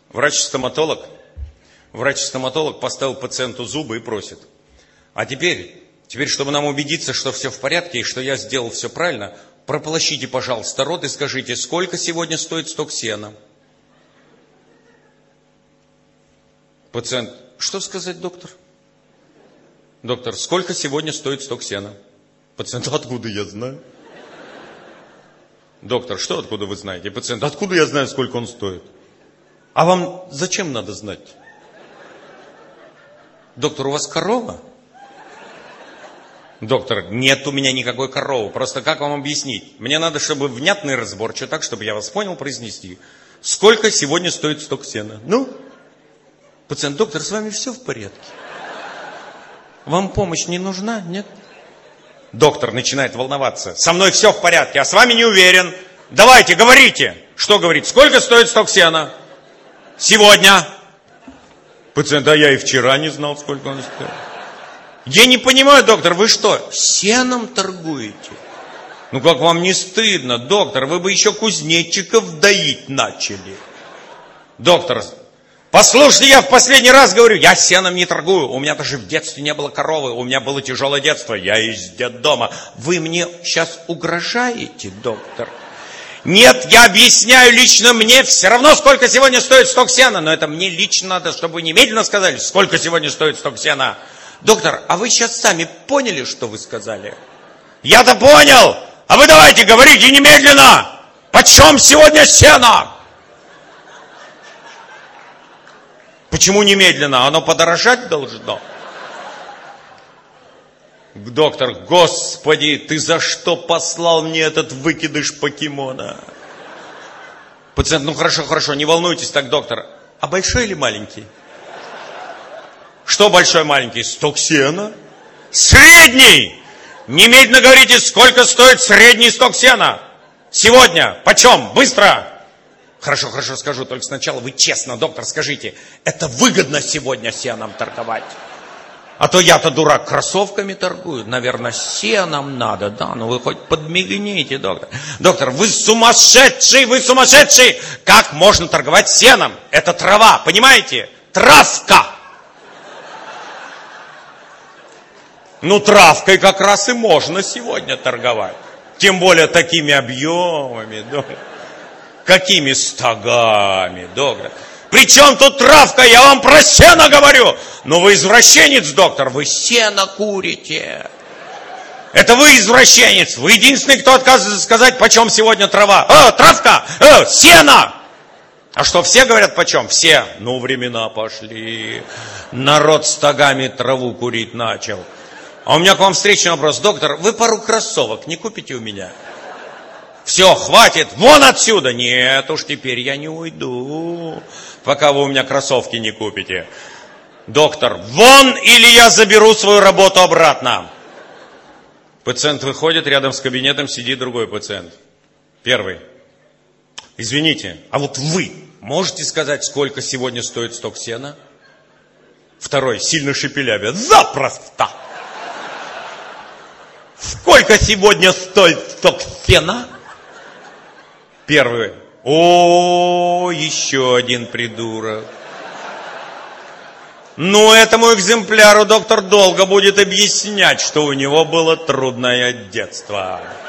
Врач-стоматолог поставил пациенту зубы и просит: а теперь, чтобы нам убедиться, что все в порядке и что я сделал все правильно, прополощите, пожалуйста, рот и скажите, сколько сегодня стоит сток сена? Пациент: что сказать, доктор? Доктор: сколько сегодня стоит сток сена? Пациент: откуда я знаю? Доктор: что откуда вы знаете? Пациент: откуда я знаю, сколько он стоит? А вам зачем надо знать? Доктор: у вас корова? Доктор: нет у меня никакой коровы. Просто как вам объяснить? Мне надо, чтобы внятный разбор, так, чтобы я вас понял, произнести. Сколько сегодня стоит сток сена? Ну? Пациент: доктор, с вами все в порядке? Вам помощь не нужна? Нет? Доктор начинает волноваться. Со мной все в порядке, а с вами не уверен. Давайте, говорите. Что говорит? Сколько стоит сток сена? Сегодня. Пациент: а я и вчера не знал, сколько он стоит. Я не понимаю, доктор, вы что, сеном торгуете? Ну как вам не стыдно, доктор, вы бы еще кузнечиков доить начали. Доктор: послушайте, я в последний раз говорю, я сеном не торгую. У меня даже в детстве не было коровы, у меня было тяжелое детство, я из детдома. Вы мне сейчас угрожаете, доктор? Нет, я объясняю лично, мне все равно, сколько сегодня стоит сток сена. Но это мне лично надо, чтобы вы немедленно сказали, сколько сегодня стоит сток сена. Доктор, а вы сейчас сами поняли, что вы сказали? Я-то понял, а вы давайте говорите немедленно. Почем сегодня сено? Почему немедленно? Оно подорожать должно? Доктор: Господи, ты за что послал мне этот выкидыш покемона? Пациент: ну хорошо, не волнуйтесь так, доктор. А большой или маленький? Что большой, маленький? Сток сена? Средний! Немедленно говорите, сколько стоит средний сток сена? Сегодня. Почем? Быстро! Хорошо, скажу. Только сначала вы честно, доктор, скажите, это выгодно сегодня сеном торговать? А то я-то дурак, кроссовками торгую. Наверное, сеном надо, да? Ну вы хоть подмигните, доктор. Доктор, вы сумасшедший! Как можно торговать сеном? Это трава, понимаете? Травка! Ну, травкой как раз и можно сегодня торговать. Тем более такими объемами, доктор. Какими стогами, доктор. Причем тут травка, я вам про сено говорю. Но вы извращенец, доктор, вы сено курите. Это вы извращенец. Вы единственный, кто отказывается сказать, почем сегодня трава. Травка, сено. А что, все говорят почем? Все. Ну, времена пошли. Народ стогами траву курить начал. А у меня к вам встречный вопрос. Доктор, вы пару кроссовок не купите у меня? Все, хватит, вон отсюда. Нет уж, теперь я не уйду, пока вы у меня кроссовки не купите. Доктор, вон, или я заберу свою работу обратно. Пациент выходит, рядом с кабинетом сидит другой пациент. Первый: извините, а вот вы можете сказать, сколько сегодня стоит сток сена? Второй, сильно шепелявя: запросто. Сколько сегодня стоит сток сена? Первый: о, еще один придурок. Ну, этому экземпляру доктор долго будет объяснять, что у него было трудное детство.